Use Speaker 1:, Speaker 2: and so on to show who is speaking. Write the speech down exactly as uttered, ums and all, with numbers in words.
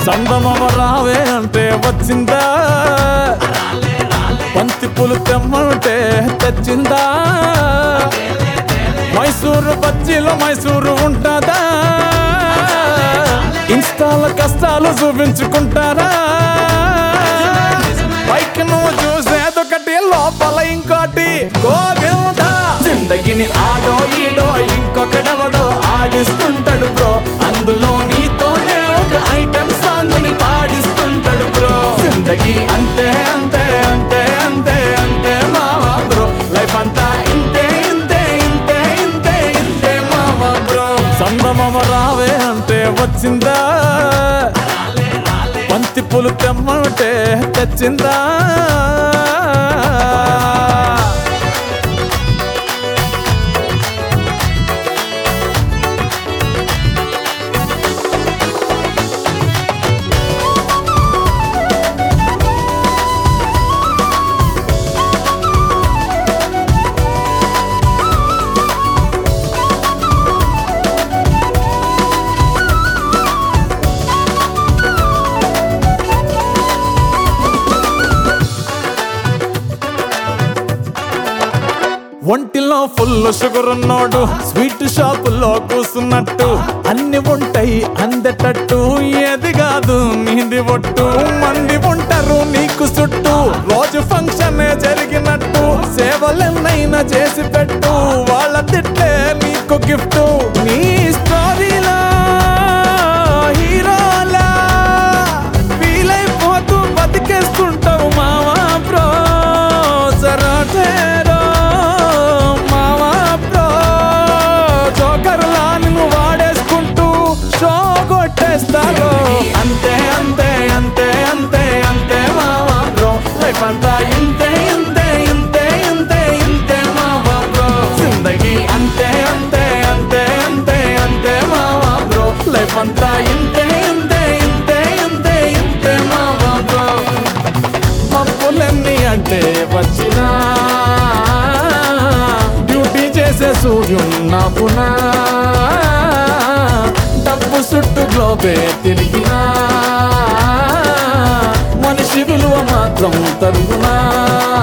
Speaker 1: సందమమ రావే అంటే వచ్చిందా, బంతి పూలు తెమ్మంటే తెచ్చిందా, మైసూరు బజ్జీలో మైసూరు ఉంటుందా, ఇన్స్టాల కష్టాలు చూపించుకుంటారా, పైకి నువ్వు చూసేదొకటి లోపల ఇంకోటి. గోవిందా జిందగిని ఆడో ఈడో ఇంకొకడెవడో ఆడిస్తుంటాడు బ్రో, అందులో నీతోనే ఒక ఐటమ్ సాంగ్ ని పాడిస్తుంటాడు బ్రో. జిందగీ అంతే అంతే అంతే అంతే అంతే మావా బ్రో, లైఫ్ అంతా ఇంతే ఇంతే ఇంతే ఇంతే ఇంతే మావా బ్రో. సందమమ రావే అంటే వచ్చిందా, బంతి పూలు తెమ్మంటే తెచ్చిందా. ఒంటిలో ఫుల్ షుగర్ ఉన్నోడు స్వీట్ షాపుల్లో కూసున్నట్టు, అన్ని ఉంటాయి అందేటట్టు, ఏది కాదు నీది ఒట్టు. మంది ఉంటారు నీకు చుట్టూ, రోజు ఫంక్షన్ జరిగినట్టు, సేవలెన్నైనా చేసి పెట్టు, వాళ్ళ తిట్లే నీకు గిఫ్ట్. నీ స్టోరీలా హీరోలా వీలైపోతూ బతికేస్తుంటావు మావా బ్రో. సరాటేరో అంతే అంతే అంతే అంతే అంతే మావా బ్రో, లైఫ్ అంతా ఇంతే ఇంతే ఇంతే ఇంతే ఇంతే మావా బ్రో. జిందగీ అంతే అంతే అంతే అంతే అంతే మావా బ్రో, లైఫ్ అంతా ఇంతే ఇంతే ఇంతే ఇంతే ఇంతే మావా బ్రో. మబ్బులన్నీ అంటే వచ్చినా, డ్యూటీ చేసే సూర్యున్నా పునా, డబ్బు చుట్టూ గ్లోబే తిరిగినా, మనిషి విలువ మాత్రం తరుగునా.